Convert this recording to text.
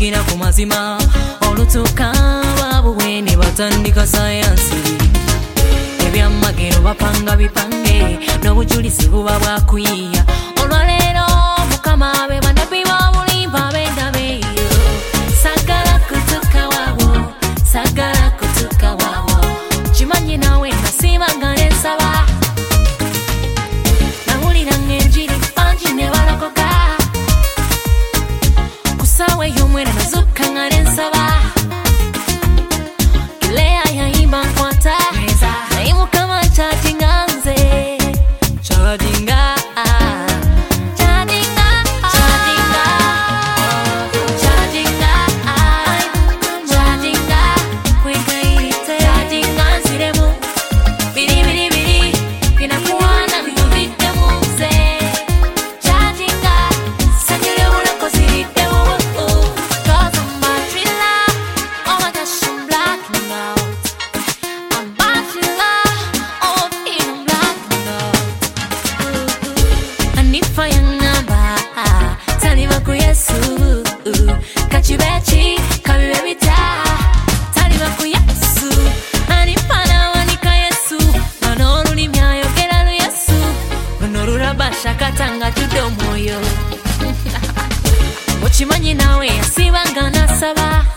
kuyigira ku mazima olutuka babuwe ne batandika sayansi ebyamagero bapanga bipange n'obujulizi buba bwakuyiya olwaleero mukama be banabi babulimba bendabeyo sagala kutuka wabo sagala kutuka wabo kimanyi nawe nasibanga nensaba nawulira ng'enjiri bangi ne balokoka kusawe y'omwera nazuka nga nensaba kilea yayimba nkwata naye mukama charginga nze charginga kachibechi kabibebita taliba ku Yesu anipana wanika Yesu manolulimi ayogera lu Yesu runorurabasha katanga tudo moyo uchimanyi nawe asibanga nasaba